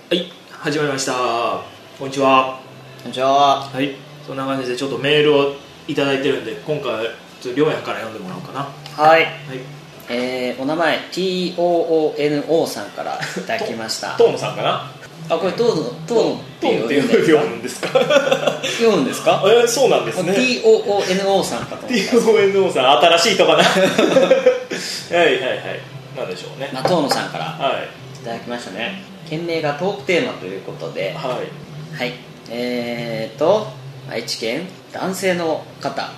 はい、始まりました。こんにちは。 こんにちは。 はい、そんな感じでちょっとメールをいただいてるんで、今回はちょっとりょうやんから読んでもらおうかな。 はい、 はい、 お名前 TOONO さんからいただきました。 トーノさんかな。 あ、これトーノって読むんですか。 読むんですか。 そうなんですね。 TOONO さんかと思った。 TONO さん、新しいとかな。はいはいはい、なんでしょうね。 まあ、トーノさんからはい、 いただきましたね。件名がトークテーマということで、 はい、 はい、愛知県男性の方、 はい。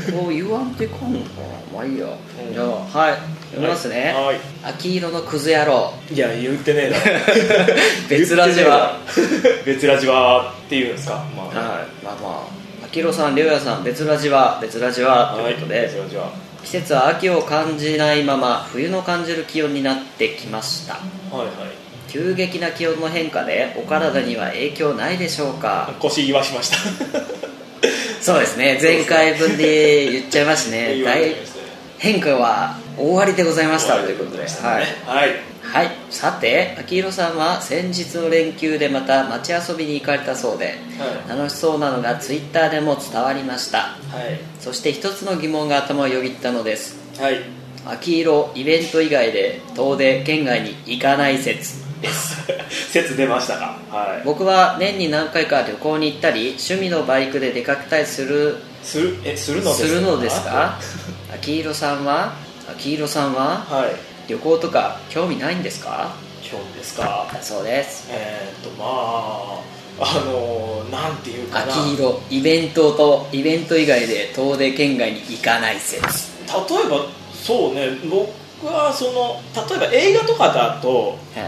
こう言わんといかんのかな。まあいいや、じゃあはい読みますね。 はい。 秋色のクズ野郎。 いや、言ってねえな。 別ラジは別ラジはっていうんですか。まあ、 はい、まあ秋色さん、りょうやさん、別ラジはということで、 別ラジは。 季節は秋を感じないまま冬の感じる気温になってきました。 はいはい。 急激な気温の変化でお体には影響ないでしょうか。 腰言わしました。 そうですね、前回分で言っちゃいましたね。大変化は大ありでございましたということで、はい、はい、さて秋色さんは先日の連休でまた街遊びに行かれたそうで、はい、楽しそうなのがツイッターでも伝わりました。はい、そして一つの疑問が頭をよぎったのです。はい、秋色イベント以外で遠出県外に行かない説です。 説出ましたか。はい、 僕は年に何回か旅行に行ったり趣味のバイクで出かけたりするのですか。秋色さんは、はい、旅行とか興味ないんですか。 興味ですか。 そうです。 まあなんていうかな、 秋色イベント以外で遠出県外に行かない説。 例えばそうね、僕は例えば映画とかだと、はい、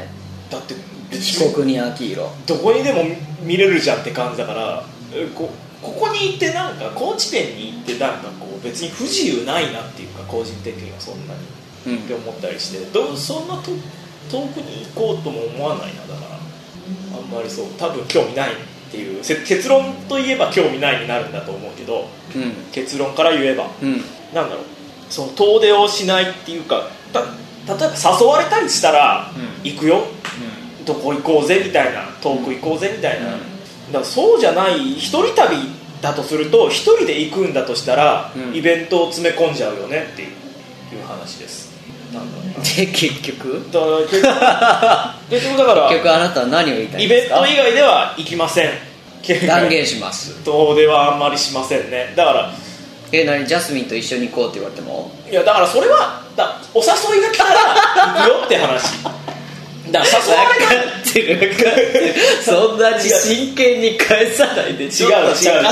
だって被告に秋色どこにでも見れるじゃんって感じだから、ここに行ってなんか高知県に行ってなんかこう別に不自由ないなっていうか、個人的にはそんなに、って思ったりして、そんな遠くに行こうとも思わないな。だからあんまり多分興味ないっていう結論といえば興味ないになるんだと思うけど、結論から言えば、なんだろう、遠出をしないっていうか、例えば誘われたりしたら行くよ、どこ行こうぜみたいな、遠く行こうぜみたいな、だからそうじゃない一人旅だとすると、一人で行くんだとしたら、イベントを詰め込んじゃうよねっていう話です。 で結局だから結局あなたは何を言いたいんですか。 イベント以外では行きません。 断言します。 遠出はあんまりしませんね。だから何、ジャスミンと一緒に行こうって言われても。 いや、だからそれはお誘いが来たら行くよって話。だから誘われない。 分かってるそんなに真剣に返さないで。違うジャスミン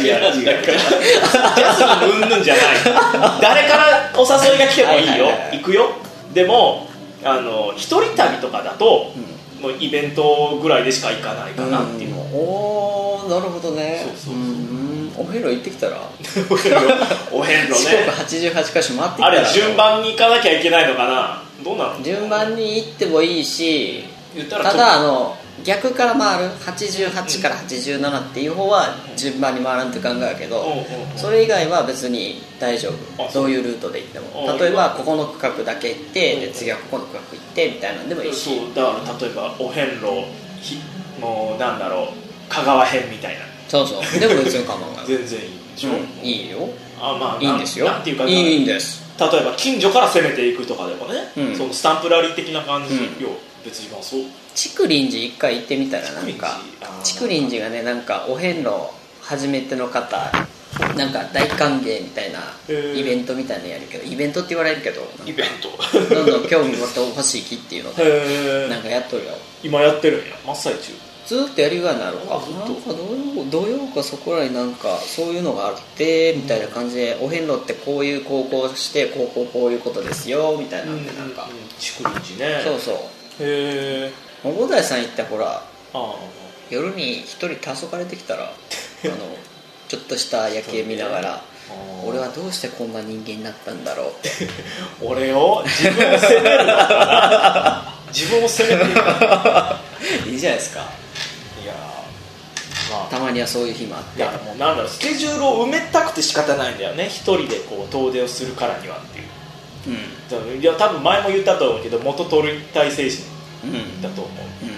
うんぬんじゃない。誰からお誘いが来てもいいよ、行くよ。でも一人旅とかだと、もうイベントぐらいでしか行かないかなっていうの。 おー、なるほどね。そうお遍路行ってきたらお遍路ね、 四国88カ所回ってきたら、 あれ順番に行かなきゃいけないのかな。どうなの。 順番に行ってもいいし、ただ逆から回る88から87っていう方は順番に回らんと考えるけど、それ以外は別に大丈夫。どういうルートで行っても、例えばここの区画だけ行って、で次はここの区画行ってみたいなんでもいいし。 だから例えばお遍路もうなんだろう、香川編みたいな。 そうでも別に構わない。 全然いいでしょ、 いいよ。 いいんですよ。なんていうか、 いいんです。 例えば近所から攻めていくとかでもね、そのスタンプラリー的な感じよ、別に。そう竹林寺一回行ってみたら、なんか竹林寺がね、なんかお遍路初めての方なんか大歓迎みたいなイベントみたいなのやるけど、イベントって言われるけど、 イベントどんどん興味持ってほしい木っていうのでなんかやっとるよ。 今やってるんや、真っ最中。 ずっとやるようになるか。なんか土曜かそこらになんかそういうのがあってみたいな感じで、お遍路ってこういう高校してこういうことですよみたいなんで、なんか竹林寺ね。 そうへえ。小田井さん行ってほら、夜に一人黄昏れてきたらちょっとした夜景見ながら、俺はどうしてこんな人間になったんだろうって俺を自分を責めるのかな。自分を責めていいじゃないですか。 いや、 たまにはそういう日もあって、 いやもうなんだろう、スケジュールを埋めたくて仕方ないんだよね、一人でこう遠出をするからにはっていう、いや多分前も言ったと思うけど、元取り体精神だと思う、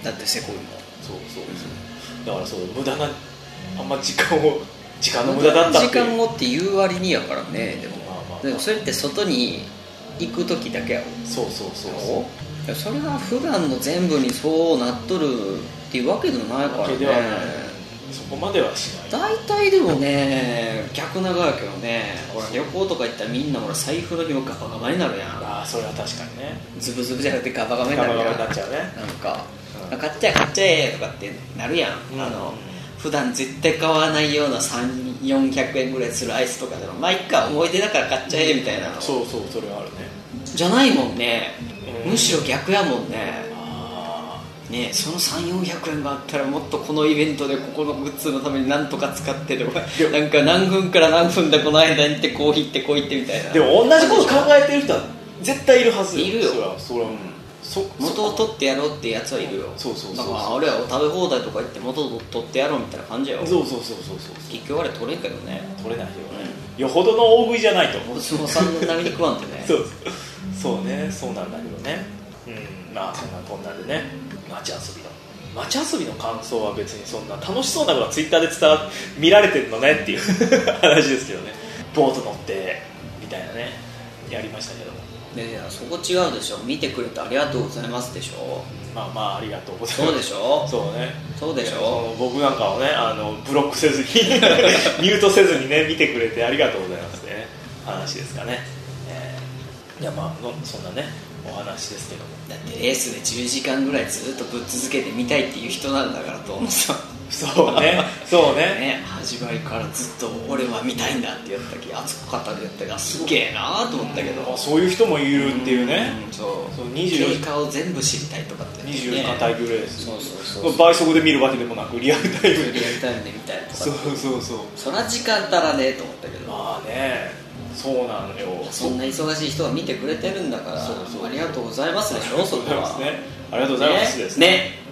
だってせこいもん。 そうだからそう無駄なあんま時間の無駄だったって時間をっていう割にやからね。でもそれって外に行く時だけやろ。 そうそれは普段の全部にそうなっとるっていうわけでもないからね。 そこまではしない。 大体でもね逆長やけどね。ほら旅行とか行ったらみんなほら財布の紐ガバガバになるやん。 ああそれは確かにね。 ズブズブじゃなくてガバガバになるやん。 ガバガバになっちゃうね。 なんか、買っちゃえとかってなるやん。普段絶対買わないような300-400円ぐらいするアイスとかでもまあいっか思い出だから買っちゃえみたいなの。 そうそれはあるね。 じゃないもんね。むしろ逆やもんね。ね、その300-400円があったらもっとこのイベントでここのグッズのために何とか使ってとかなんか何分から何分だこの間に行ってこう行ってこう行ってみたいな。 でも同じこと考えてる人は絶対いるはず。 いるよ。 それは元を取ってやろうってやつはいるよ。 そうだからあれは食べ放題とか言って元を取ってやろうみたいな感じやよ。 そう結局あれ取れんけどね。 取れないよね、よほどの大食いじゃないとお相撲さんの並みに食わんってねそうね、そうなんだけどね。まあそんなこんなでね、街遊びの感想は別にそんな楽しそうなのがツイッターで見られてるのねっていう話ですけどね。ボート乗ってみたいなねやりましたけども。 いやそこ違うでしょ。見てくれてありがとうございますでしょ。 まあありがとうございます。 そうでしょ。 そうでしょ。 僕なんかをねブロックせずにミュートせずにね見てくれてありがとうございますね話ですかね。いやまあそんなねお話ですけども。 だってレースで10時間ぐらいずっとぶっ続けて見たいっていう人なんだからと思うさ。 そうね始まりからずっと俺は見たいんだってやったき熱く語るやったがすげえなと思ったけど、 そういう人もいるっていうね。 そう経過を全部知りたいとかって 24時間耐久レース。 そう倍速で見るわけでもなくリアルタイムで見たいとか。 そうそら時間足らねえと思ったけど。 まあねそうなのよ。 そんな忙しい人が見てくれてるんだからありがとうございますでしょ。そこはありがとうございますですね。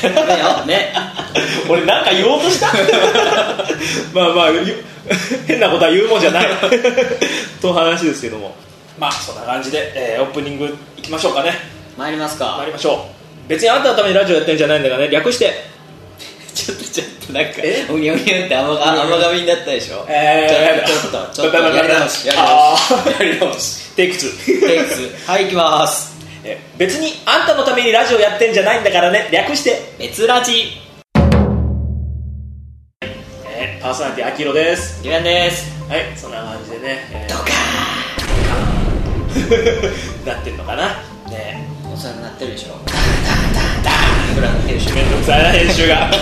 俺なんか言おうとしたまあ変なことは言うもんじゃないと話ですけども、まあそんな感じで、オープニングいきましょうかね。 参りましょう。別にあんたのためにラジオやってんじゃないんだからね。略してちょっとなんかうにゃうにゃって甘噛みになったでしょ。ちょっとやり直しテイク2 はい行きます。 別にあんたのためにラジオやってんじゃないんだからね。略して別ラジ。 パーソナリティあきひろです。 ゆうやんです。 はい、そんな感じでね、 ドカーなってんのかなね。 お世話になってるでしょ。ダーンぐらいなってるでしょ。 めんどくさいな編集が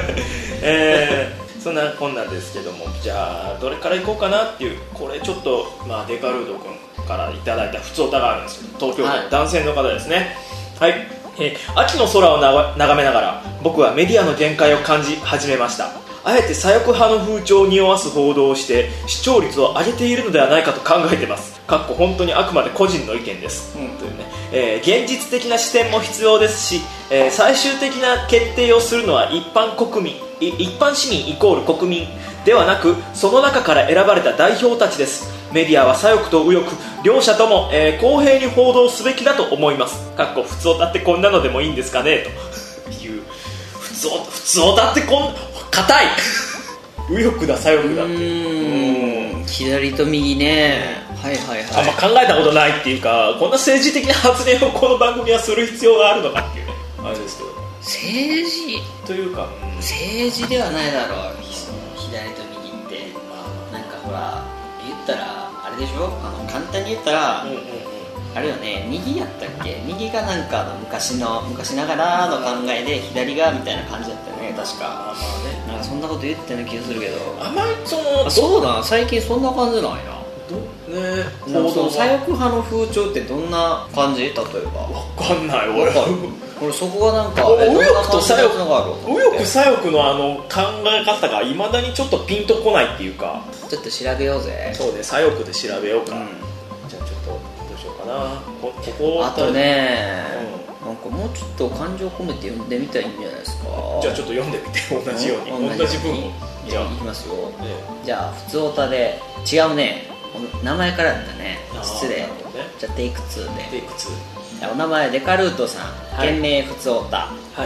そんなこんなんですけども、じゃあどれからいこうかなっていう。これちょっとデカルード君からいただいた普通歌があるんですけど、東京都の男性の方ですね。はい、秋の空を眺めながら僕はメディアの限界を感じ始めました。あえて左翼派の風潮を匂わす報道をして視聴率を上げているのではないかと考えています。本当にあくまで個人の意見です、というね。現実的な視点も必要ですし、最終的な決定をするのは一般市民イコール国民ではなく、その中から選ばれた代表たちです。メディアは左翼と右翼両者とも、公平に報道すべきだと思います。普通歌ってこんなのでもいいんですかねという普通歌って硬い右翼だ左翼だって左と右ね。 あんま考えたことないっていうか、こんな政治的な発言をこの番組はする必要があるのかっていうねあれですけど。 政治というか、 政治ではないだろう左と右って。なんかほら言ったらあれでしょ。簡単に言ったら、あれよね、右やったっけ。右がなんか昔ながらの考えで左がみたいな感じだったよね確か。なんかそんなこと言ってる気がするけど、 あまりそうだ最近そんな感じなんやね。 その左翼派の風潮ってどんな感じ。例えば分かんない俺これそこがなんか右翼と左翼右翼左翼の考え方がいまだにちょっとピンとこないっていうか。 ちょっと調べようぜ。 そうね、左翼で調べようか、じゃあちょっとどうしようかな。ここあとね、なんかもうちょっと感情込めて読んでみたいんじゃないですか。 じゃあちょっと読んでみて。同じように同じ文を。 じゃあいきますよ、じゃあ普通オタで違うね、名前からだったね。失礼、じゃあテイク2で。 テイク2。 お名前デカルートさん、件名普通オタ。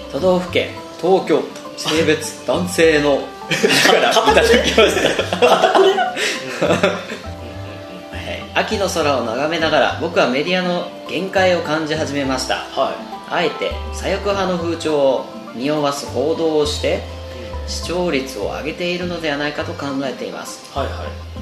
都道府県東京都性別男性のからいただきました秋の空を眺めながら僕はメディアの限界を感じ始めました、はい、あえて左翼派の風潮を匂わす報道をして視聴率を上げているのではないかと考えています、はいはい、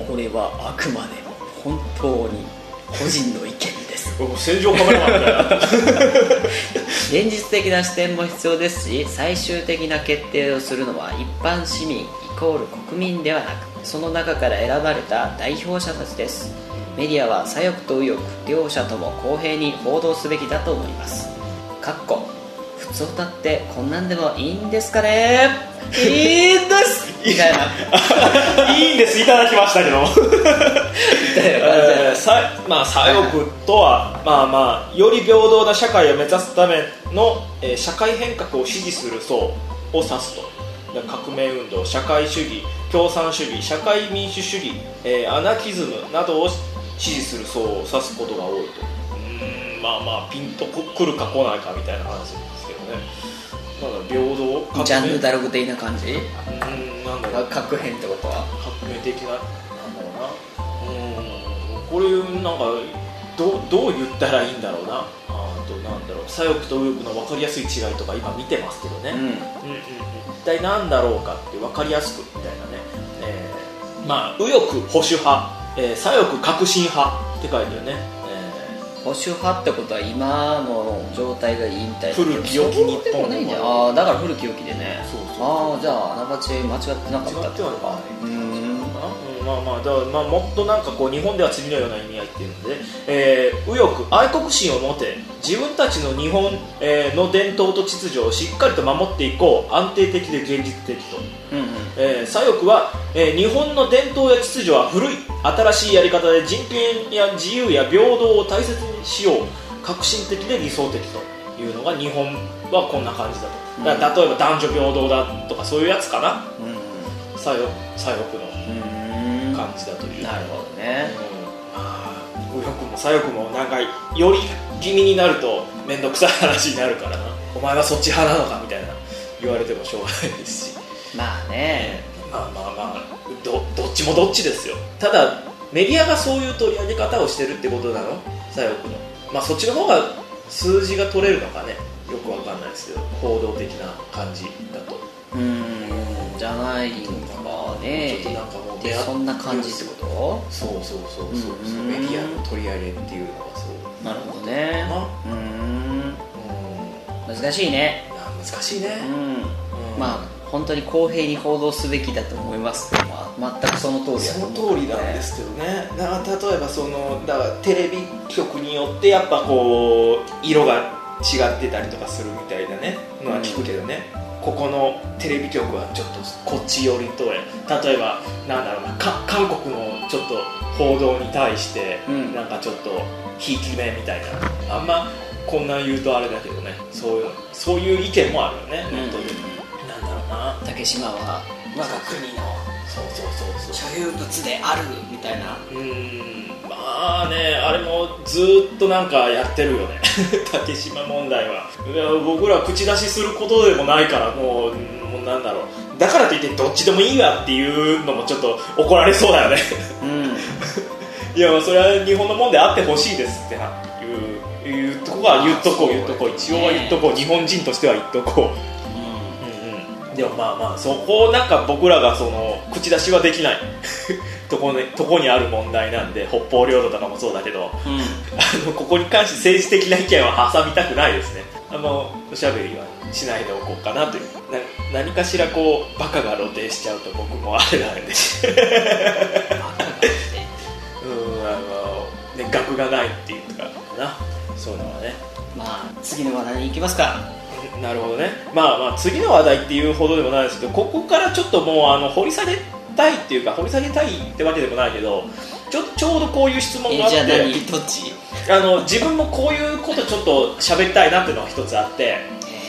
これはあくまでも本当に個人の意見です戦場カメラマンみたいな現実的な視点も必要ですし最終的な決定をするのは一般市民イコール国民ではなくその中から選ばれた代表者たちです。メディアは左翼と右翼両者とも公平に報道すべきだと思います。普通歌ってこんなんでもいいんですかねいいんですみたいないいんですいただきましたけどまあ左翼とは、まあまあより平等な社会を目指すための、社会変革を支持する層を指すと。革命運動、社会主義、共産主義、社会民主主義、アナキズムなどを支持する層を指すことが多いと。まあまあピンとくるか来ないかみたいな話ですけどね。なんだ平等ジャンヌ・ダルク的な感じ。 なんだろう革変ってことは革命的ななんだろうな。これなんかどう言ったらいいんだろうな。なんだろう左翼と右翼の分かりやすい違いとか今見てますけどね、一体何だろうかって分かりやすくみたいなね、まあ右翼保守派、左翼革新派って書いてるね、 保守派ってことは今の状態がいいみたいな。 古き良き日本ないんじゃん。だから古き良きでね。そうじゃああながち間違ってなかったってことか。 まあもっとなんかこう日本では次のような意味合いっていうので、右翼愛国心を持て自分たちの日本、の伝統と秩序をしっかりと守っていこう安定的で現実的と、左翼は、日本の伝統や秩序は古い新しいやり方で人権や自由や平等を大切にしよう革新的で理想的というのが日本はこんな感じだと。だから例えば男女平等だとかそういうやつかな、左翼の感じだという。 なるほどね。 右翼も左翼もなんかより気味になると面倒くさい話になるからな。お前はそっち派なのかみたいな言われてもしょうがないですし、 まあね、 まあどっちもどっちですよ。ただメディアがそういう取り上げ方をしてるってことなの左翼の。まあそっちの方が数字が取れるのかねよくわかんないですけど報道的な感じだとじゃないんかね。 ちょっとなんかもうそんな感じってこと？ そうメディアの取り上げっていうのがそう。 なるほどね。難しいね。 難しいね。 まあ本当に公平に報道すべきだと思います。まあ全くその通りだと思う、 その通りなんですけどね。例えばだからテレビ局によってやっぱこう色が違ってたりとかするみたいなねのは聞くけどね、ここのテレビ局はちょっとこっち寄りと例えばなんだろうな韓国のちょっと報道に対して、なんかちょっとひいき目みたいな、あんまこんなん言うとあれだけどね、そういう意見もあるよね、ネットで。なんだろうな、 竹島は我が国の所有物であるみたいな。 まあね、あれもずっとなんかやってるよね竹島問題は。僕ら口出しすることでもないからもうなんだろう、だからといってどっちでもいいわっていうのもちょっと怒られそうだよねいやそれは日本のもんであってほしいですっていうとこは言っとこう一応は言っとこう、日本人としては言っとこう。でもまあそこなんか僕らが口出しはできないとこにある問題なんで、北方領土とかもそうだけど、ここに関して政治的な意見は挟みたくないですね。おしゃべりはしないでおこうかなという。何かしらこうバカが露呈しちゃうと僕もあれなんで学がないっていうかな、そういうのはね。 まあ次の話題に行きますか。 なるほどね。まあ次の話題っていうほどでもないですけど、ここからちょっともう掘り下げたいっていうか、掘り下げたいってわけでもないけど、ちょうどこういう質問があって、 じゃあどっち？ 自分もこういうことちょっと喋りたいなっていうのが一つあって、い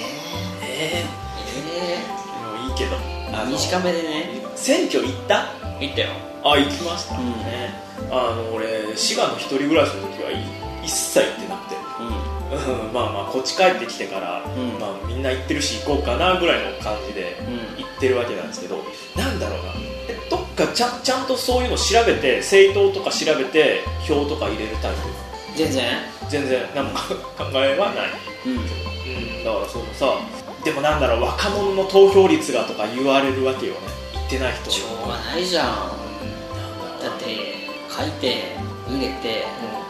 いけど短めでね。 選挙行った？ 行ったよ。 行きましたね。俺滋賀の一人暮らしの時は一切行ってなくて、 まあまあこっち帰ってきてから、まあ、みんな行ってるし行こうかなぐらいの感じで行ってるわけなんですけど、なんだろうな、どっかちゃんとそういうの調べて、政党とか調べて票とか入れるタイプ？ 全然何も考えはない、だからそのさ、でもなんだろう、若者の投票率がとか言われるわけよね、行ってない人。 しょうがないじゃん、だって書いて入れて、で、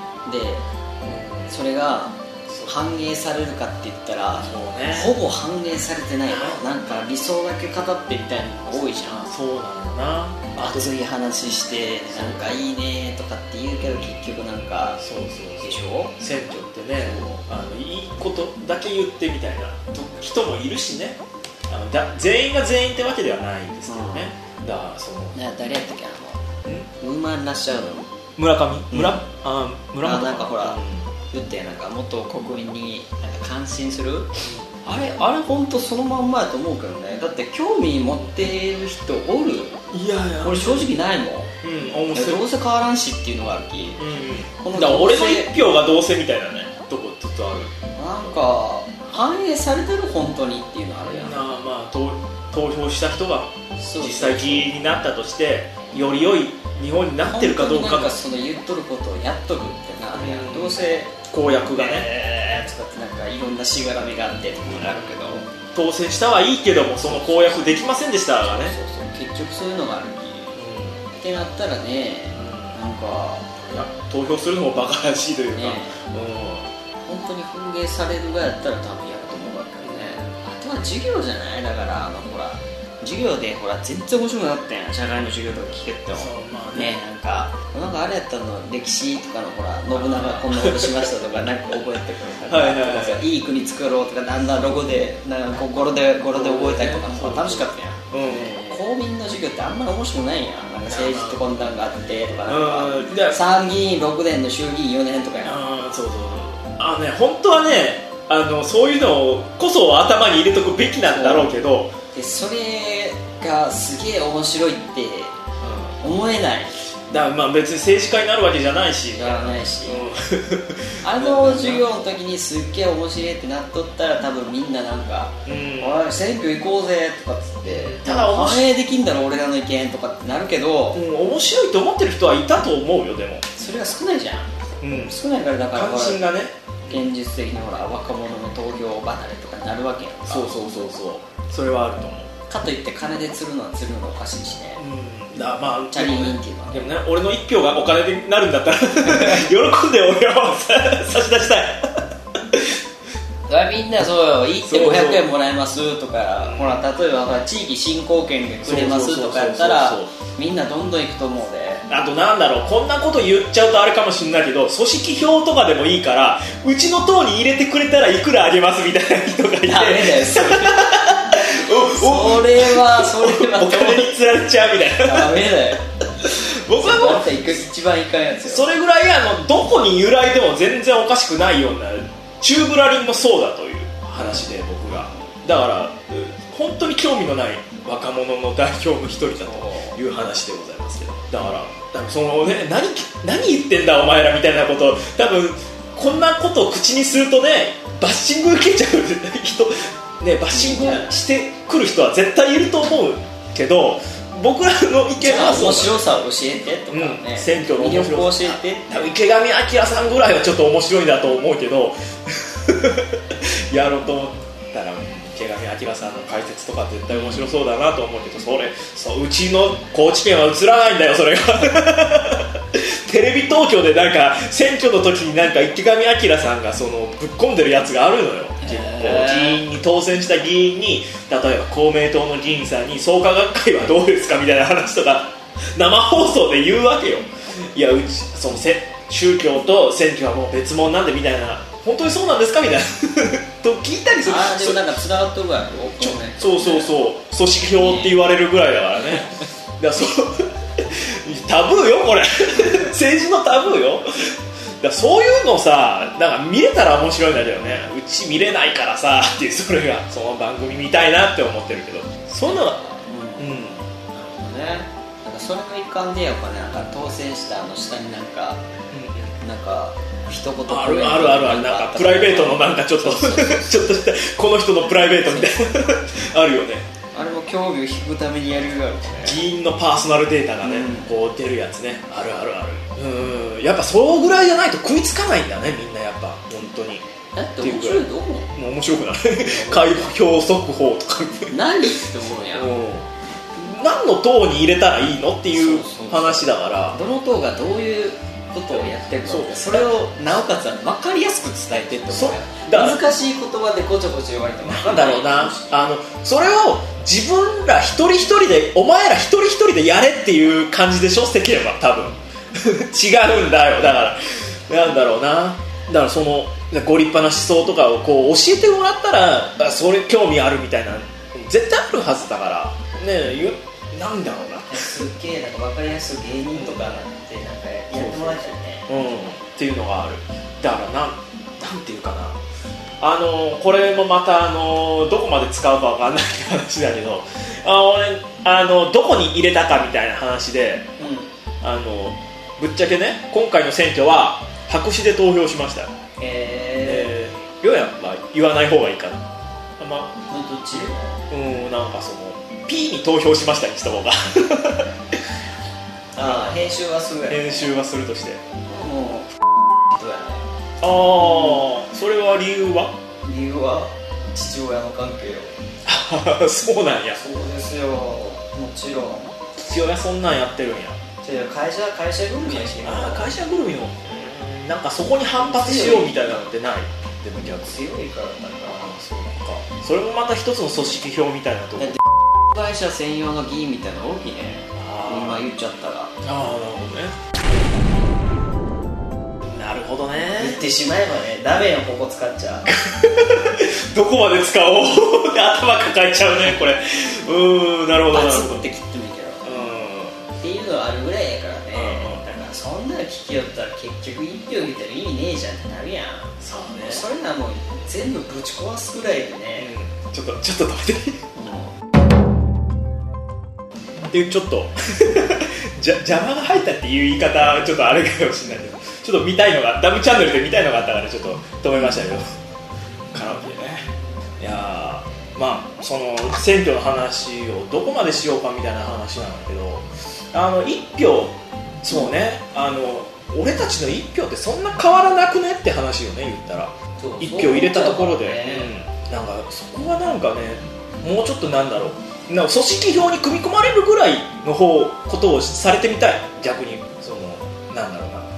それが反映されるかって言ったら、ほぼ反映されてないの。なんか理想だけ語ってみたいなのが多いじゃん。 そうなんだな、 熱い話してなんかいいねとかって言うけど、結局なんかでしょ。 選挙ってね、いいことだけ言ってみたいな人もいるしね、全員が全員ってわけではないんですけどね、だからその誰やったっけ、ウーマンラッシュアウト村上なんかほら、言ってなんかもっと国民になんか関心する、あれ本当そのまんまやと思うけどね。だって興味持ってる人おる？ いや俺正直ないもん、どうせ変わらんしっていうのがあるき、 だから俺の一票がどうせみたいなねとこちょっとある。 なんか反映されてる本当にっていうのあるやん。 まあ投票した人が実際議員になったとしてより良い日本になってるかどうかが、 なんかその言っとることをやっとるってなるやん、どうせ公約がね使ってなんかいろんなしがらみがあってっていうのがあるけど、 当選したはいいけどもその公約できませんでしたがね。 結局そういうのがあるってなったらね、なんか投票するのもバカらしいというか、 本当に憤慨されるがやったら多分やると思うわけね。あとは授業じゃない、だからほら授業でほら全然面白くなったやん、社会の授業とか聞けてもね、なんかあれやったの、歴史とかのほら信長こんなことしましたとかなんか覚えてくるいい国作ろうとか、なんだロゴでなんか語呂で覚えたりとか楽しかったやん。公民の授業ってあんまり面白くないやん。なんか政治ってこんなんがあってとか、なんか参議院6年の衆議院4年とかやん。 本当はね、そういうのこそ頭に入れとくべきなんだろうけど、 でそれがすげえ面白いって思えない。 だからまあ別に政治家になるわけじゃないし、 授業の時にすっげえ面白いってなっとったら多分みんななんか「おい選挙行こうぜ」とかっつって、ただ反映できんだろ俺らの意見とかってなるけど、 面白いと思ってる人はいたと思うよ。でもそれが少ないじゃん、少ないから、だから関心がね、 現実的にほら若者の投票離れとかになるわけやんか。 そうそれはあると思う。 かといって金で釣るのはおかしいしね、 まあチャリーンっていうのはでもね、俺の一票がお金になるんだったら喜んで俺は差し出したい。 みんなそうよ、行って500円もらえますとか、ほら例えばほら地域振興券がくれますとかやったらみんなどんどん行くと思うで。 あとなんだろう、こんなこと言っちゃうとあれかもしれないけど、組織票とかでもいいからうちの党に入れてくれたらいくらあげますみたいな人がいて、 ダメだよそれはお金に釣られちゃうみたいな。 ダメだよ僕はもう一番いかんやつよ。 それぐらいどこに由来でも全然おかしくないようなチューブラリンもそうだという話で、僕がだから本当に興味のない若者の代表の一人だという話でございますけど、だからそのね、何言ってんだお前らみたいなことを多分こんなことを口にするとね、バッシング受けちゃう人ね、バッシングしてくる人は絶対いると思うけど、僕らの意見は面白さを教えてとかね、 選挙の面白さ魅力を教えて。 多分池上彰さんぐらいはちょっと面白いんだと思うけどやろうと思ったら池上彰さんの解説とか絶対面白そうだなと思うけど、うちの高知県は映らないんだよそれがテレビ東京でなんか選挙の時になんか池上彰さんがそのぶっ込んでるやつがあるのよ。結構議員に当選した議員に、例えば公明党の議員さんに創価学会はどうですかみたいな話とか生放送で言うわけよ。いや、うちその宗教と選挙はもう別物なんでみたいな、本当にそうなんですかみたいなと聞いたりする。 でもなんかつながっとるわよ。 そう組織票って言われるぐらいだからねだからタブーよこれ政治のタブーよ。だそういうのさ、なんか見れたら面白いんだけどね、うち見れないからさっていう、それがその番組見たいなって思ってるけど、そういうのはなんかそれの一環でやっぱね、なんか当選した下になんか、 なんか一言あるなんかプライベートのなんかちょっとちょっとしたこの人のプライベートみたいなあるよね。 あれも興味を引くためにやるよね。 議員のパーソナルデータがね、こう出るやつね。あるやっぱそうぐらいじゃないと食いつかないんだね、みんなやっぱ本当に。 だって面白いと思う。 もう面白くない開票速報とか何って思うやん。 何の党に入れたらいいのっていう話だから、 どの党がどういうことをやってるのってそれをなおかつ分かりやすく伝えてって思うやん。難しい言葉でごちょごちょ言われてもなんだろうな、それを自分ら一人一人でお前ら一人一人でやれっていう感じでしょ、世間は多分違うんだよ。だからなんだろうな、だからそのご立派な思想とかをこう教えてもらったらそれ興味あるみたいな絶対あるはずだからね。なんだろうな、 すっげえなんか分かりやすい芸人とかなんてなんかやってもらいたいね。 っていうのがある。だからなんていうかな、これもまたどこまで使うかわかんないって話だけど、俺どこに入れたかみたいな話で、ぶっちゃけね、今回の選挙は白紙で投票しましたよ。りょうやは言わない方がいいかな。どっち？ なんかその P に投票しましたにした方が編集はするやん。 編集はするとしてもうやね。 それは理由は父親の関係よ。 そうなんや。 そうですよ、もちろん父親そんなんやってるんや。 会社ぐるみやし。 会社ぐるみのなんかそこに反発しようみたいなのってない？でも逆強いからだからそうなんかそれもまた一つの組織票みたいなところ。 会社専用の議員みたいなの大きいね。今言っちゃったら。 なるほどね。 言ってしまえばね、ダメよここ使っちゃどこまで使おう頭抱えちゃうねこれ。なるほどなるほど。 バツって切ってもいいけどっていうのはあるぐらいやからね。だからそんなの聞きよったら結局1票入れたら意味ねえじゃんってなるやん。 そうね。 それなもう全部ぶち壊すぐらいでね。 ちょっと待ってっていうちょっと邪魔が入ったっていう言い方ちょっとあれかもしれないけど、ちょっと見たいのがダブチャンネルで見たいのがあったからちょっと止めましたけどカラオケでね。いやまあその選挙の話をどこまでしようかみたいな話なんだけど、一票そうね、俺たちの一票ってそんな変わらなくねって話よね、言ったら。一票入れたところで、なんかそこはなんかね、もうちょっとなんだろう、なんか組織票に組み込まれるぐらいのことをされてみたい。逆にそのなんだろうな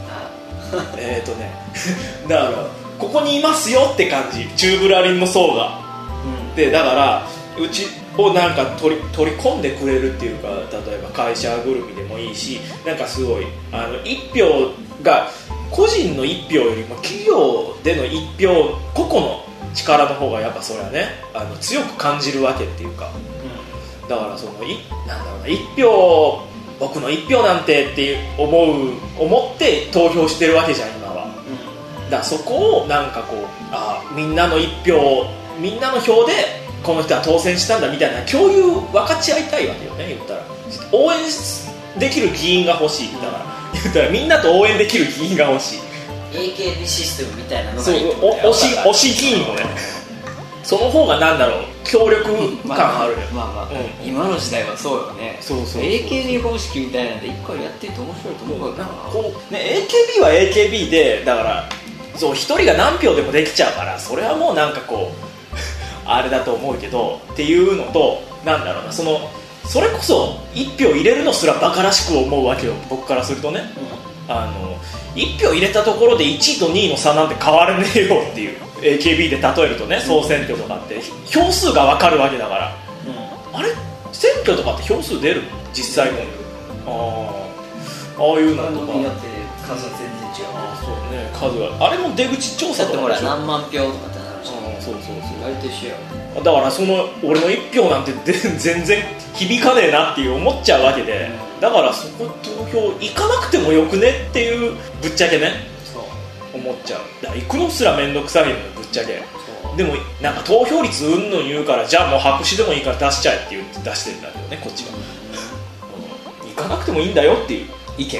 だからここにいますよって感じ、チューブラリンの層が、でだからうちをなんか取り込んでくれるっていうか、例えば会社ぐるみでもいいし、なんかすごい一票が個人の一票よりも企業での一票、個々の力の方がやっぱそれはね強く感じるわけっていうか、だからそのなんだろうな、一票僕の一票なんてって思って投票してるわけじゃん今は。だからそこをなんかこうみんなの一票、みんなの票でこの人は当選したんだみたいな共有分かち合いたいわけよね。言ったら応援できる議員が欲しい。だから言ったらみんなと応援できる議員が欲しい。 AKB システムみたいなのがいいってことだよ。推し議員をねその方がなんだろう、協力感あるよ。 今の時代はそうよね。 そう AKB 方式みたいなんで一回やってると面白いと思うからな。 AKB は AKB でだからそう一人が何票でもできちゃうから、それはもうなんかこうあれだと思うけどっていうのと、なんだろうな、それこそ1票入れるのすらバカらしく思うわけよ、僕からするとね。1票入れたところで1位と2位の差なんて変わらねえよっていう。 AKB で例えるとね、総選挙とかって票数が分かるわけだから、あれ選挙とかって票数出るの実際も。ああいうのとかによって数は全然違う。 そうね、数はあれも出口調査とかでしょ。 何万票とかってなるし、 そうあれと一緒よ。 だから俺の1票なんて全然響かねえなって思っちゃうわけで、だからそこ投票行かなくてもよくねっていうぶっちゃけね、思っちゃう。だから行くのすらめんどくさいのよぶっちゃけ。でもなんか投票率うんぬん言うから、じゃあもう白紙でもいいから出しちゃえって言って出してるんだけどね、こっちが。行かなくてもいいんだよっていう意見、こっち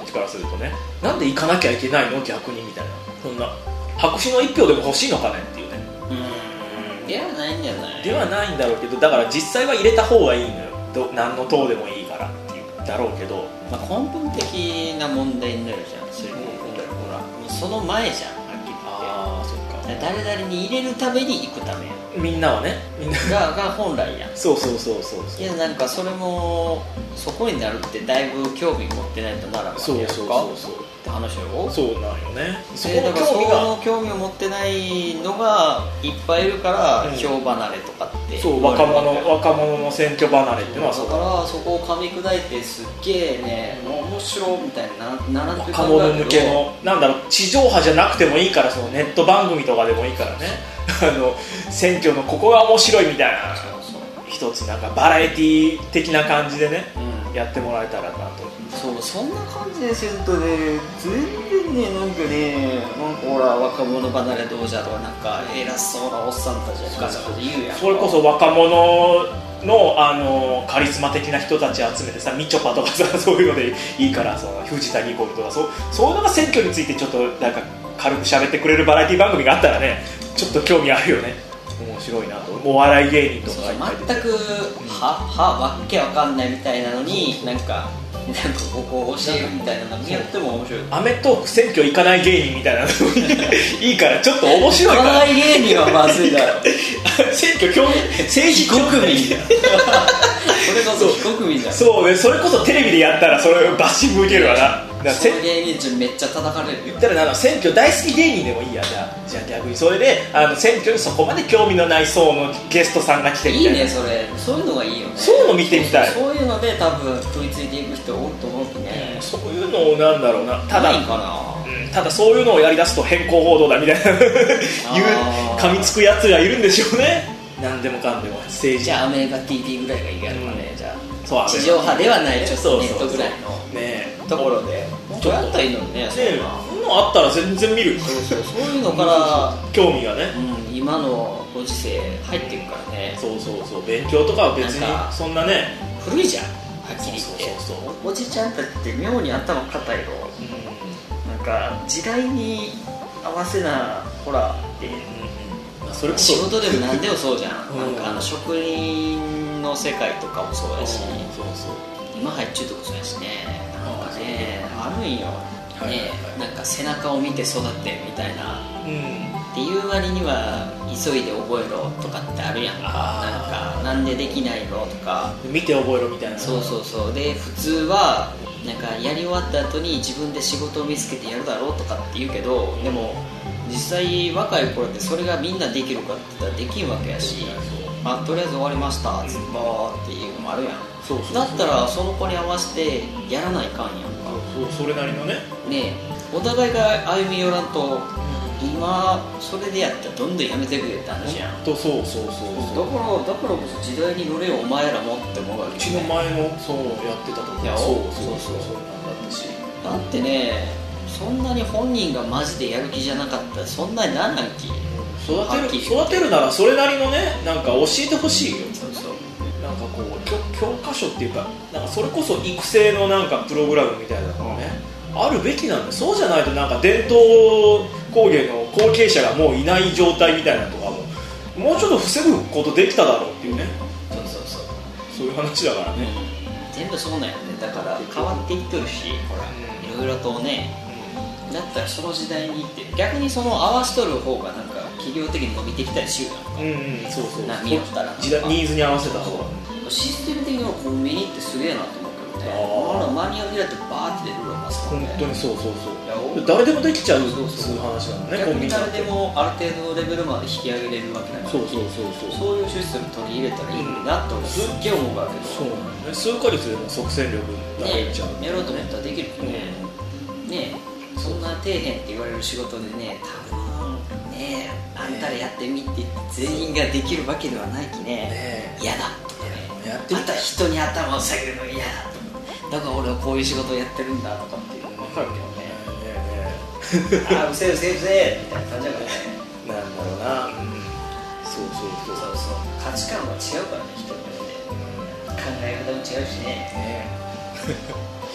ちからするとね、なんで行かなきゃいけないの逆にみたいな、そんな白紙の1票でも欲しいのかねっていうね。 ではないんじゃないではないんだろうけど、だから実際は入れた方がいいのよ、何の党でもいいからっていうだろうけど、 まあ、根本的な問題になるじゃんそれ、ほらその前じゃん、はっきり言って。 ああそっか、 誰々に入れるために行くためやみんなはね、みんなが本来やん。 そうそうそうそう。 いやなんかそれもそこになるってだいぶ興味持ってないとならばそうそうそうそうって話よ。 そうなんよね。そこだからそ興味がの興味を持ってないのがいっぱいいるから票離れとかって、 そう若者の選挙離れっていうのはそうだからそこを噛み砕いてすっげえね面白いみたいな並んで若者向けのなんだろう、地上波じゃなくてもいいから、そのネット番組とかでもいいからね選挙のここが面白いみたいな、一つなんかバラエティ的な感じでね、やってもらえたらなと。 そんな感じでするとね、全然ねなんかほら若者離れどうじゃとかなんか偉そうなおっさんたちがガチャガチャ言うやん。 それこそ若者のカリスマ的な人たち集めてさ、みちょぱとかさ、そういうのでいいから、その藤田ニコルとかそういうのが選挙についてちょっとなんか軽く喋ってくれるバラエティ番組があったらね、ちょっと興味あるよね。面白いなと。お笑い芸人とか全くわっけわかんないみたいなのになんかここを教えるみたいなのにやっても面白い。 アメトーーク選挙行かない芸人みたいなのいいからちょっと面白いから。 行かない芸人はまずいだろ選挙興味政治国民だそれこそ非国民だ。 そうね、それこそテレビでやったらそれバッシング受けるわな。 その芸人めっちゃ叩かれるよ。 言ったら選挙大好き芸人でもいいや。じゃあ逆にそれで選挙にそこまで興味のない層のゲストさんが来てみたいな。 いいね、そういうのがいいよね。 そういうの見てみたい。 そういうので多分食いついていく人多いと思うけどね。 そういうのをなんだろうな、ただないかな、 ただそういうのをやりだすと変更報道だみたいな噛みつくやつがいるんでしょうね。何でもかんでも政治。 じゃあアメーバ TV ぐらいがいいやろかね、じゃそう地上波ではないちょっとネットぐらいのところでちょっとやったらいいのにね。 そういうのあったら全然見る。 そういうのから興味がね、 今のご時世入っていくからね。 そう勉強とかは別にそんなね古いじゃん、はっきり言って。おじちゃんたちって妙に頭固いよ。なんか時代に合わせなほらって、それこそ仕事でも何でもそうじゃん。なんか職人の世界とかもそうやし、今入っちゅうとこそうやしね、なんかねあるんよね。なんか背中を見て育ってみたいな、っていう割には急いで覚えろとかってあるやんか。なんでできないのとか見て覚えろみたいな。 そうで普通はなんかやり終わった後に自分で仕事を見つけてやるだろうとかって言うけど、でも実際若い頃ってそれがみんなできるかって言ったらできんわけやし、とりあえず終わりましたバーっていうのもあるやん。だったらその子に合わせてやらないかんやんか。 それなりのねお互いが歩み寄らんと、今それでやったらどんどんやめてくれって話やん。 そうだからこそ時代に乗れよお前らもって思うわけ。 うちの前のやってたとこそうなんだったし、 だってね、そんなに本人がマジでやる気じゃなかったらそんなになんなんき。 育てるならそれなりのね、なんか教えてほしいよ。なんかこう教科書っていうか、なんかそれこそ育成のなんかプログラムみたいなのがね、あるべきなんで、そうじゃないとなんか伝統工芸の後継者がもういない状態みたいなのとかもうちょっと防ぐことできただろうっていうね。そういう話だからね。 全部そうなんやね。だから変わっていってるし、ほらいろいろとね、だったらその時代にって逆にその合わしとる方がなんか企業的に伸びてきたりしようやんか。見よったらニーズに合わせた方がシステム的なコンビニってすげえなと思うけどね。マニュアル開いてバーって出るわけですからね。 本当にそう誰でもできちゃうっていう話なのね。 逆に誰でもある程度のレベルまで引き上げれるわけだから、そういうシステム取り入れたらいいなってすっげえ思うわけど、 そうなんね。数ヶ月でも即戦力が入っちゃう、 やろうと思ったらできるけどね。そんな底辺って言われる仕事でね、多分ね、あんたらやってみって言って全員ができるわけではないきね、嫌だとかね、また人に頭を下げるの嫌だとか、だから俺はこういう仕事をやってるんだとかっていうの分かるけどね。ああうせえみたいな感じだからね。 なんだろうな。そう価値観は違うからね、人によってね。考え方も違うしね。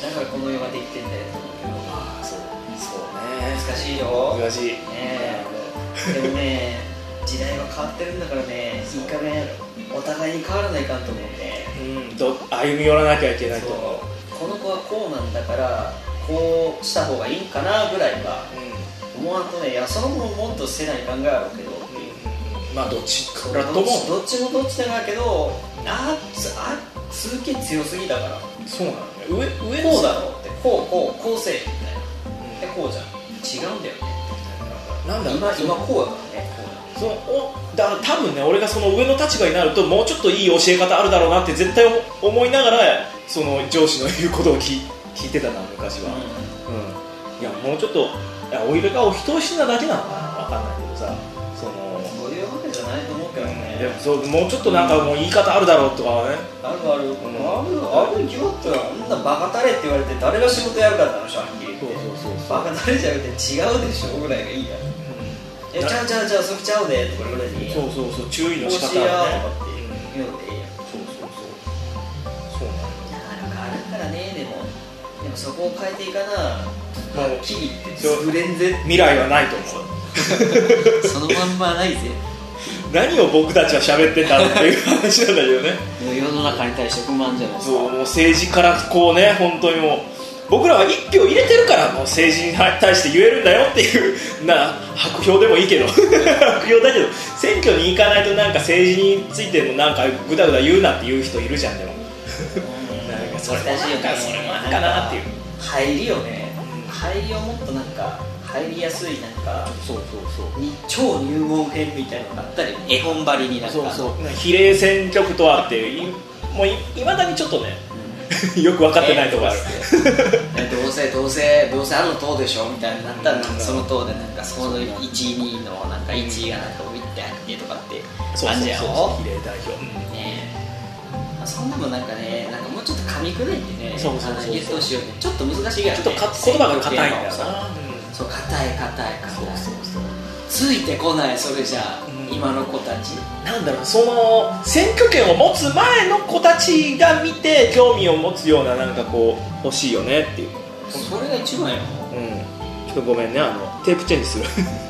だからこの世ができてんだよと思うけど、 まあそうね、 難しいよ、 難しいね。でもね時代は変わってるんだからね、いい加減お互いに変わらないかんと思うね。 歩み寄らなきゃいけないと思う。 この子はこうなんだからこうした方がいいんかなぐらいは思わんとね、いやそのももっとせない考えあるけど、 まあどっちどっちもどっちだけど、通勤強すぎだから、 そうなのね、上こうだろうって、こうせえみたいな、でこうじゃん違うんだよねなんだろう、 今こうだからね、 だから多分ね、俺がその上の立場になるともうちょっといい教え方あるだろうなって絶対思いながらその上司の言うことを聞いてたな昔は、いやもうちょっと、俺がお人よしなだけなのかな、分かんないけどさ、 そういうわけじゃないと思うけどね。 でももうちょっとなんかもう言い方あるだろうとかね、 ある気はあったら、あんなバカタレって言われて誰が仕事やるかって話ははっきり言って、バカタレじゃなくて違うでしょぐらいがいいやん。ちゃうそれちゃうでとかぐらいでいいやん。そう注意の仕方はね、こうしやとかっていうのでいいやん。そうなんだ。あるからね。でもそこを変えていかな、もうキリって作れんぜ。 未来はないと思う。 そのまんまないぜ。 何を僕たちは喋ってたっていう話なんだけどね。 もう世の中に対して不満じゃないですか。 もう政治からこうね、本当にもう僕らは一票入れてるからもう政治に対して言えるんだよっていう白票でもいいけど白票だけど選挙に行かないとなんか政治についてもなんかぐだぐだ言うなっていう人いるじゃん。でもなんかそれもなんかなっていう入りをね、入りをもっとなんか入りやすいなんか超入門編みたいなのがあったり、絵本張りになんか比例選挙区とはってもういまだにちょっとねよく分かってないところあるどうせあの党でしょみたいになったら、なんかその党でなんかその1位2位のなんか1位がなんかウィッてあってとかって感じやろ、 比例代表ね。そんなもんなんかね、なんかもうちょっと噛み砕いてね言ってほしいよね。ちょっと難しいからね、 ちょっと言葉が硬いんだよな。 そう硬いついてこない。それじゃあ今の子たちなんだろう、その選挙権を持つ前の子たちが見て興味を持つようななんかこう欲しいよねっていう。 それが一番よ。 ちょっとごめんね、テープチェンジする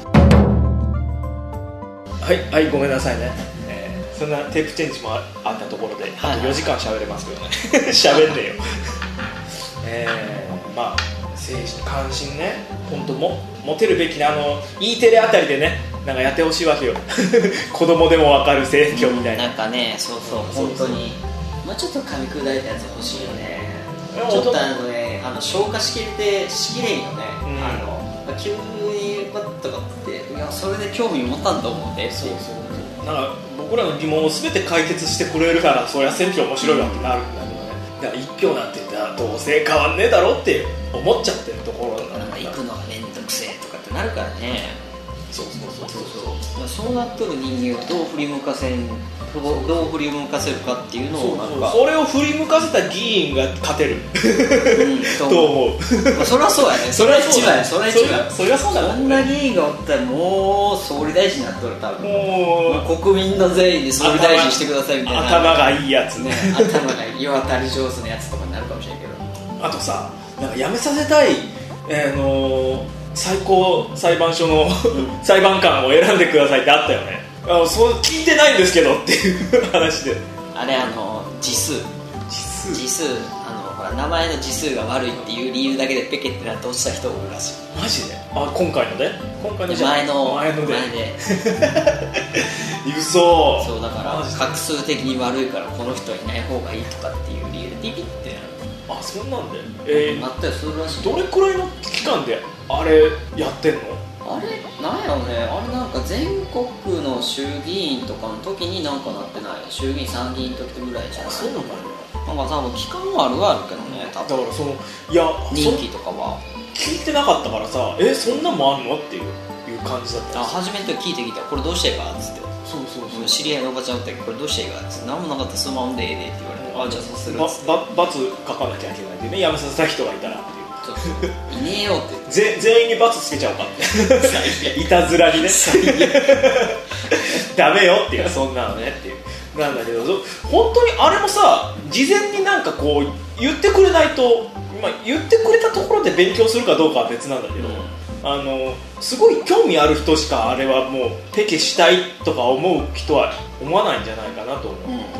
はいごめんなさいね、そんなテープチェンジもあったところであと4時間喋れますけどね喋んねえよまあ政治に関心ね、本当持てるべきなE テレあたりでね、なんかやってほしいわけよ子供でも分かる選挙みたいな、なんかね、本当にもうちょっと噛み砕いたやつ欲しいよね。ちょっと消化しきれんよね。急にパッとかって、いやそれで興味持ったんと思うんで、なんか僕らの疑問を全て解決してくれるから、そりゃ選挙面白いわけになるんだけどね。だから一票なんて言ったらどうせ変わんねえだろって思っちゃってるところなんだ。行くのが面倒くせえとかってなるからね。そうなっとる人間をどう振り向かせるかっていうのをなんか、それを振り向かせた議員が勝てると思う。そりゃそうやね。そりゃ一番。そりゃそうだね。そんな議員がおったらもう総理大臣になっとる。多分もう国民の全員に総理大臣してくださいみたいな、頭がいいやつね、頭が世渡り上手なやつとかになるかもしれんけど、あとさ、なんか辞めさせたい最高裁判所の裁判官を選んでくださいってあったよね。そう聞いてないんですけどっていう話で、あれ字数ほら名前の字数が悪いっていう理由だけでペケってなって落ちた人がいるらしい。マジで？今回の前ので嘘。そうだから画数的に悪いからこの人はいない方がいいとかっていう理由でピピってなる。あ、そんなんでなったりするらしい。どれくらいの期間であれやってんの？あれなんやろね、あれなんか全国の衆議院とかの時になんかなってない？衆議院参議院の時ぐらいじゃない？そうなのかな。なんか多分期間はあるけどね。だから任期とかは聞いてなかったからさ、そんなんもあんのっていう感じだった。初めの時聞いてこれどうしていいかっつって、そう知り合いのおばちゃんだったけどこれどうしていいかっつって、何もなかったらそのままでええでって言われて、あ、じゃあそうするっつって罰書かなきゃいけないってね、辞めさせた人がいたらっていう、いねえよって全員に罰つけちゃおうかっていたずらにねダメよっていう、そんなのねっていうなんだけど、本当にあれもさ、事前になんかこう言ってくれないとまあ、言ってくれたところで勉強するかどうかは別なんだけど、すごい興味ある人しかあれはもうペケしたいとか思う人は思わないんじゃないかなと思って、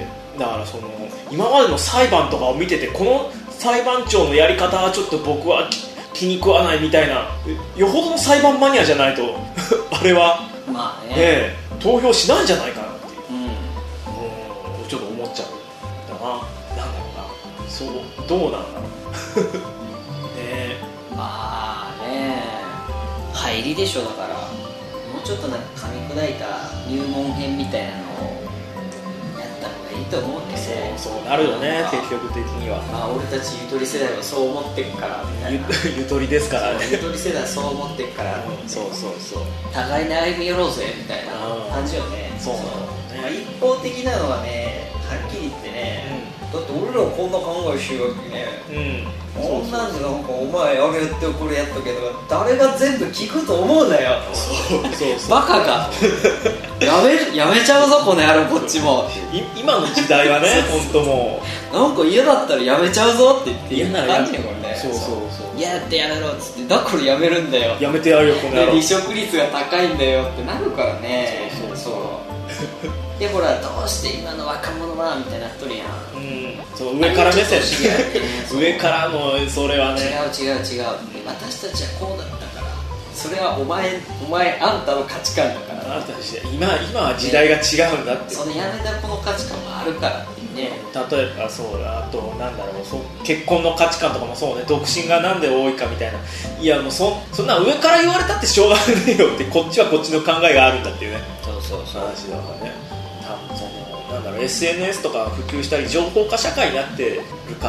だからその今までの裁判とかを見ててこの裁判長のやり方はちょっと僕は気に食わないみたいな、よほどの裁判マニアじゃないとあれは、 まあね、 投票しないんじゃないかなっていう、ちょっと思っちゃうんだな。なんだろうな、そうどうなんだろうね。 まあね、入りでしょ。だからもうちょっとなんか噛み砕いた入門編みたいなのをやったのがいいと思うんですよ。 そうなるよね、結局的には。 まあ俺たちゆとり世代はそう思ってっからみたいなゆとりですからね。 ゆとり世代はそう思ってっから、 そう互いに歩み寄ろうぜみたいな感じよね。 そうまあ、一方的なのはね、はっきり言ってね、だって俺らはこんな考えしてるわけね、こんなんでなんかお前あれやってこれやったけど誰が全部聞くと思うなよ。バカがやめちゃうぞこの野郎、こっちも今の時代はね本当もうなんか嫌だったらやめちゃうぞって言って嫌ならやめてこれね。 嫌ってやめろっつって、だからやめるんだよ、 やめてやるよこの野郎、 離職率が高いんだよってなるからね。そうでほら、どうして今の若者はみたいなっとるやん、 そう上から目線上からのそれはね、 違う私たちはこうだったから、それはお前あんたの価値観だから、 今は時代が違うんだって、 そのやめたこの価値観もあるからってね。 例えばそうだ、あとなんだろう、結婚の価値観とかもそうね、独身がなんで多いかみたいな、いやもうそんな上から言われたってしょうがねえよって、こっちはこっちの考えがあるんだっていうね、そう話だからね。多分そのなんだろう、 SNS とか普及したり情報化社会になってるから、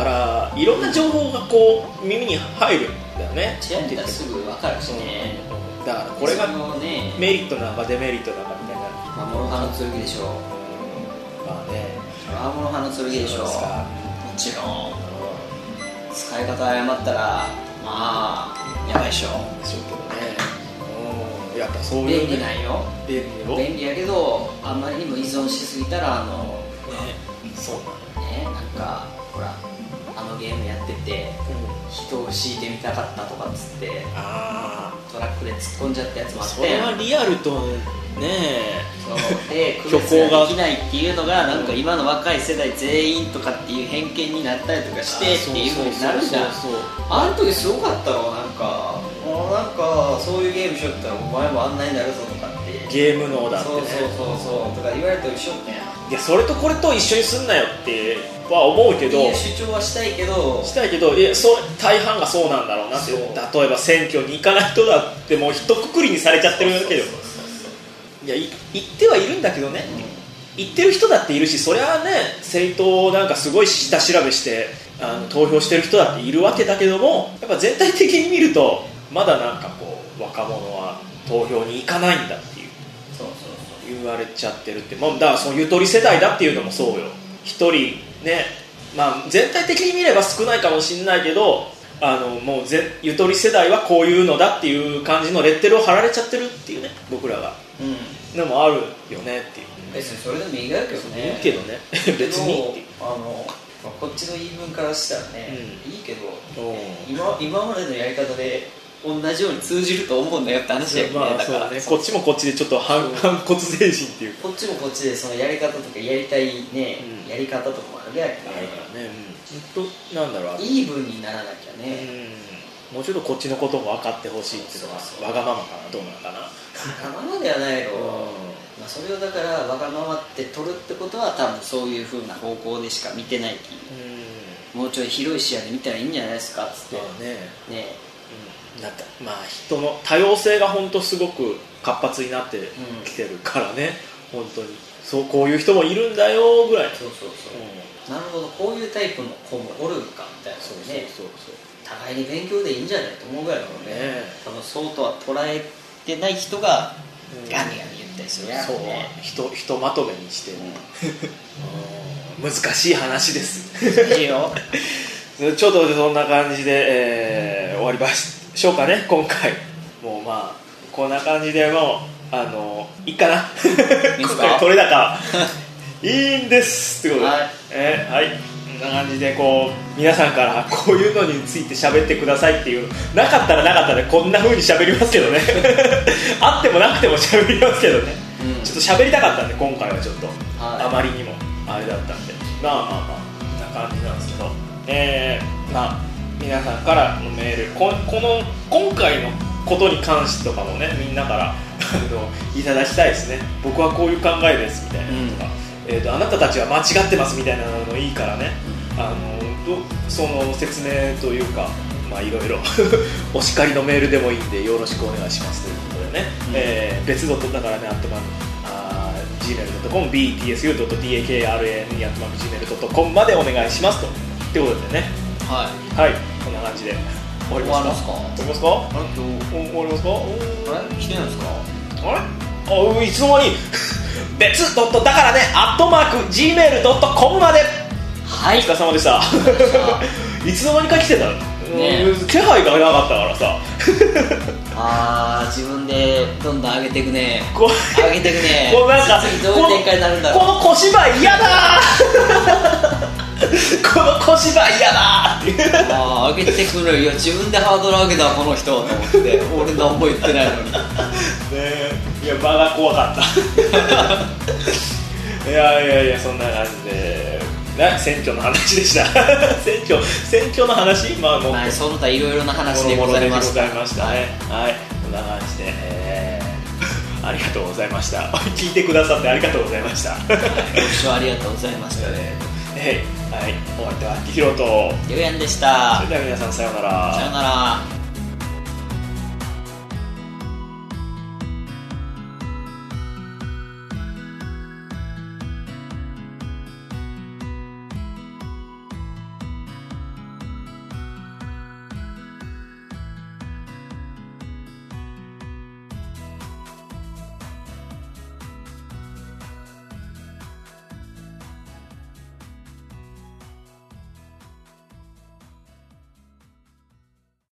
いろんな情報がこう耳に入るんだよね。 違ってたらすぐ分かるしね。 だからこれがメリットなのかデメリットなのかみたいな。 魔物派の剣でしょ。 まあね、 魔物派の剣でしょ。もちろん使い方誤ったらまあやばいでしょ。 でしょうけどね。やっぱそういう、 便利なんよ。便利やけど、あんまりにも依存しすぎたらそうね、なんかほらゲームやってて、人を敷いてみたかったとかっつってトラックで突っ込んじゃったやつもあって、 それはリアルとねで区別ができないっていうのがなんか今の若い世代全員とかっていう偏見になったりとかしてっていう風になるじゃん。あの時すごかったろ、なんかそういうゲームしよったらお前もあんなになるぞとかってゲーム脳だってね、 そうとか言われたりしよったやん。 いやそれとこれと一緒にすんなよっては思うけど、 主張はしたいけどいや大半がそうなんだろうなって。例えば選挙に行かない人だってもう一括りにされちゃってるけど、いや言ってはいるんだけどね、言ってる人だっているし、それはね政党なんかすごい下調べして投票してる人だっているわけだけども、やっぱ全体的に見るとまだなんかこう若者は投票に行かないんだっていう言われちゃってるって、だからそのゆとり世代だっていうのもそうよ。一人ね、まあ全体的に見れば少ないかもしれないけど、もうゆとり世代はこういうのだっていう感じのレッテルを貼られちゃってるっていうね、僕らが、でもあるよねっていう。 別にそれでもいいがやけどね。 いいけどね別にっていうこっちの言い分からしたらね、いいけど、今までのやり方で同じように通じると思うんだよって話だよね。だからね、 こっちもこっちでちょっと反骨精神っていうか、 こっちもこっちでそのやり方とかやりたいね、やり方とかもあるやんね。 なんだろう、 イーブンにならなきゃね、 もうちょっとこっちのことも分かってほしいっていうのがわがままかな、どうなのかな。 わがままではないの、それをだからわがままって取るってことは多分そういう風な方向でしか見てないき、もうちょい広い視野で見たらいいんじゃないですかっつってなんかまあ人の多様性が本当すごく活発になってきてるからね、本当にこういう人もいるんだよぐらい。なるほど、こういうタイプの子もおるかみたいなね。互いに勉強でいいんじゃないと思うぐらいだもんね。多分そうとは捉えてない人がガミガミ言ったりするやんね。ひとまとめにして難しい話ですいいよちょっとそんな感じで、終わりましょうかね今回。もうまあこんな感じでもういいかな今回取れ高いいんですってことで、はいこんな感じでこう皆さんからこういうのについて喋ってくださいっていうなかったらなかったでこんな風に喋りますけどねあってもなくても喋りますけどね、ちょっと喋りたかったんで今回はちょっと、あまりにもあれだったんでまあこんな感じなんですけど、皆さんからのメール今回のことに関してとかもねみんなからいただきたいですね。僕はこういう考えですみたいなのとか、あなたたちは間違ってますみたいなのもいいからね、その説明というかいろいろお叱りのメールでもいいんでよろしくお願いしますということでね、別ドットだからねgmail.com btsu.takarn@gmail.com までお願いしますとってことでね、はい、こんな感じで終わりますか？終わりますか？ あれ来てないですか？ あれ？いつの間に別ドットだからね@gmail.com まで。はい、お疲れ様でしたいつの間にか来てたの、気配がなかったからさ自分でどんどん上げていくね上げていくねこうなんか次どういう展開になるんだろう。 この小芝居嫌だこの小芝居嫌だ上げていくのいや自分でハードル上げたこの人と思って俺何も言ってないのにいや場が怖かったいやそんな感じで選挙の話でした選挙の話、 その他いろいろな話でございましたね。はい、こんな感じで、ありがとうございました聞いてくださってありがとうございましたご視聴ありがとうございましたはい、お相手は秋広とゆうやんでした。 それでは皆さんさようなら。 さようなら。